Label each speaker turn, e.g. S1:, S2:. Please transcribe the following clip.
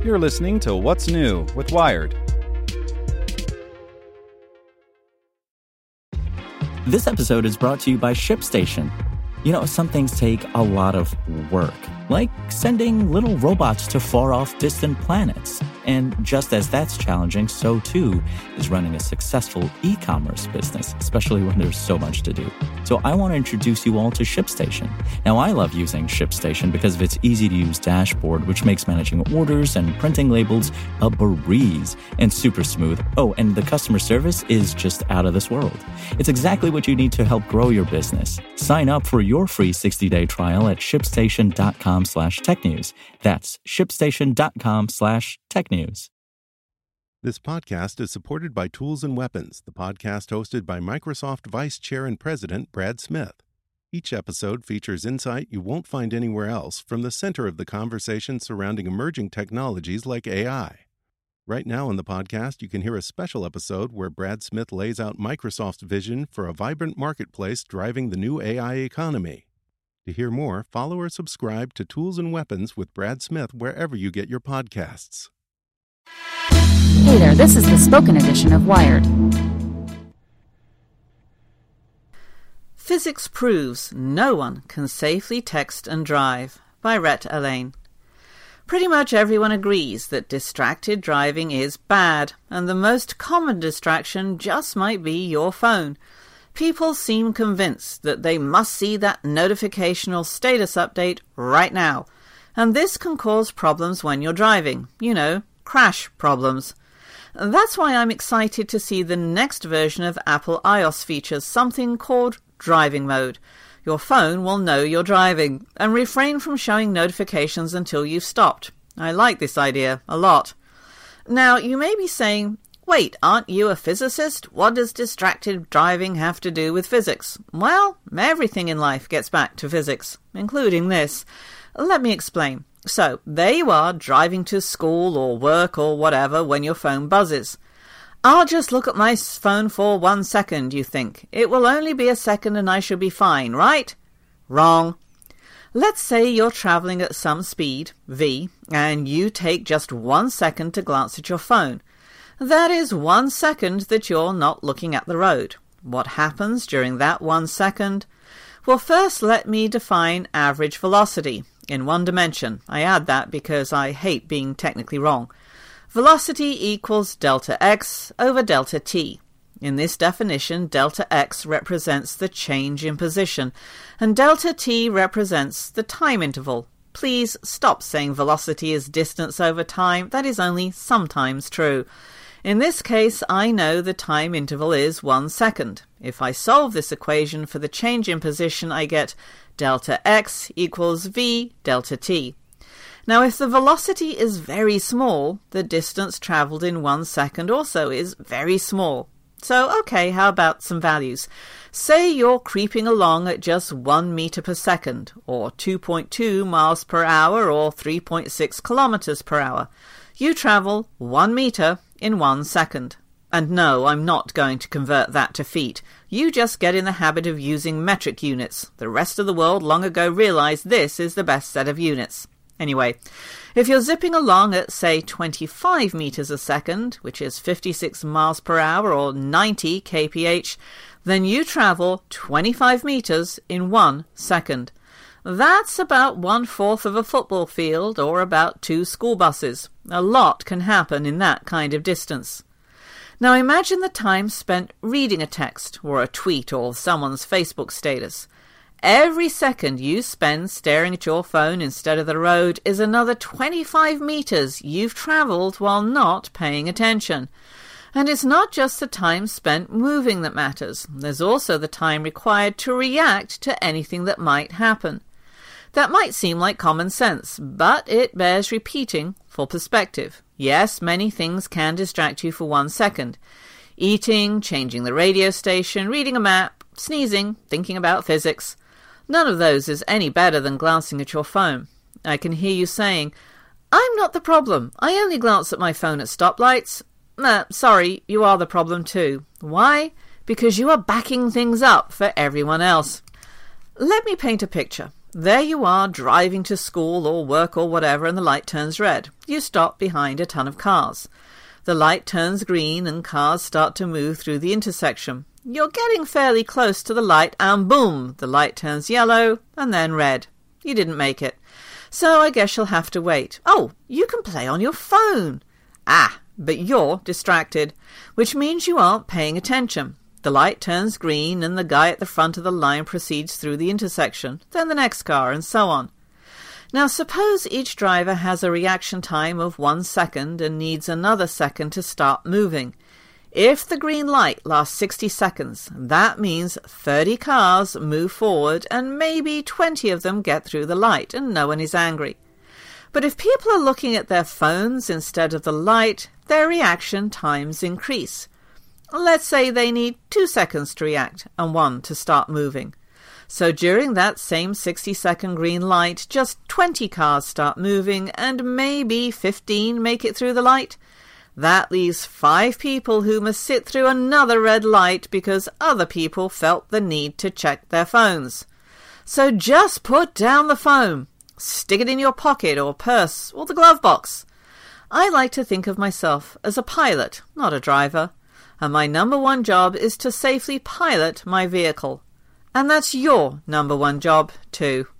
S1: You're listening to What's New with Wired.
S2: This episode is brought to you by ShipStation. You know, some things take a lot of work, like sending little robots to far-off distant planets. And just as that's challenging, so too is running a successful e-commerce business, especially when there's so much to do. So I want to introduce you all to ShipStation. Now, I love using ShipStation because of its easy-to-use dashboard, which makes managing orders and printing labels a breeze and super smooth. Oh, and the customer service is just out of this world. It's exactly what you need to help grow your business. Sign up for your free 60-day trial at shipstation.com/technews. That's shipstation.com/technews.
S3: This podcast is supported by Tools and Weapons, the podcast hosted by Microsoft Vice Chair and President Brad Smith. Each episode features insight you won't find anywhere else from the center of the conversation surrounding emerging technologies like AI. Right now on the podcast, you can hear a special episode where Brad Smith lays out Microsoft's vision for a vibrant marketplace driving the new AI economy. To hear more, follow or subscribe to Tools and Weapons with Brad Smith wherever you get your podcasts.
S4: Hey there, this is the spoken edition of Wired.
S5: Physics proves no one can safely text and drive, by Rhett Allain. Pretty much everyone agrees that distracted driving is bad, and the most common distraction just might be your phone. People seem convinced that they must see that notification or status update right now, and this can cause problems when you're driving. You know, crash problems. That's why I'm excited to see the next version of Apple iOS features something called Driving Mode. Your phone will know you're driving and refrain from showing notifications until you've stopped. I like this idea a lot. Now, you may be saying, wait, aren't you a physicist? What does distracted driving have to do with physics? Well, everything in life gets back to physics, including this. Let me explain. So, there you are, driving to school or work or whatever when your phone buzzes. I'll just look at my phone for 1 second, you think. It will only be a second and I should be fine, right? Wrong. Let's say you're travelling at some speed, v, and you take just 1 second to glance at your phone. That is 1 second that you're not looking at the road. What happens during that 1 second? Well, first let me define average velocity. In one dimension. I add that because I hate being technically wrong. Velocity equals delta x over delta t. In this definition, delta x represents the change in position, and delta t represents the time interval. Please stop saying velocity is distance over time. That is only sometimes true. In this case, I know the time interval is 1 second. If I solve this equation for the change in position, I get delta x equals v delta t. Now, if the velocity is very small, the distance travelled in 1 second also is very small. So, okay, how about some values? Say you're creeping along at just 1 meter per second, or 2.2 miles per hour, or 3.6 kilometers per hour. You travel 1 meter in 1 second. And no, I'm not going to convert that to feet. You just get in the habit of using metric units. The rest of the world long ago realized this is the best set of units. Anyway, if you're zipping along at, say, 25 meters a second, which is 56 miles per hour or 90 kph, then you travel 25 meters in 1 second. That's about 1/4 of a football field or about 2 school buses. A lot can happen in that kind of distance. Now imagine the time spent reading a text or a tweet or someone's Facebook status. Every second you spend staring at your phone instead of the road is another 25 meters you've travelled while not paying attention. And it's not just the time spent moving that matters. There's also the time required to react to anything that might happen. That might seem like common sense, but it bears repeating for perspective. Yes, many things can distract you for 1 second. Eating, changing the radio station, reading a map, sneezing, thinking about physics. None of those is any better than glancing at your phone. I can hear you saying, I'm not the problem. I only glance at my phone at stoplights. Sorry, you are the problem too. Why? Because you are backing things up for everyone else. Let me paint a picture. There you are, driving to school or work or whatever, and the light turns red. You stop behind a ton of cars. The light turns green and cars start to move through the intersection. You're getting fairly close to the light and boom, the light turns yellow and then red. You didn't make it. So I guess you'll have to wait. Oh, you can play on your phone. Ah, but you're distracted, which means you aren't paying attention. The light turns green and the guy at the front of the line proceeds through the intersection, then the next car, and so on. Now suppose each driver has a reaction time of 1 second and needs another second to start moving. If the green light lasts 60 seconds, that means 30 cars move forward and maybe 20 of them get through the light and no one is angry. But if people are looking at their phones instead of the light, their reaction times increase. Let's say they need 2 seconds to react and 1 to start moving. So during that same 60-second green light, just 20 cars start moving and maybe 15 make it through the light. That leaves 5 people who must sit through another red light because other people felt the need to check their phones. So just put down the phone. Stick it in your pocket or purse or the glove box. I like to think of myself as a pilot, not a driver. And my number one job is to safely pilot my vehicle. And that's your number one job too.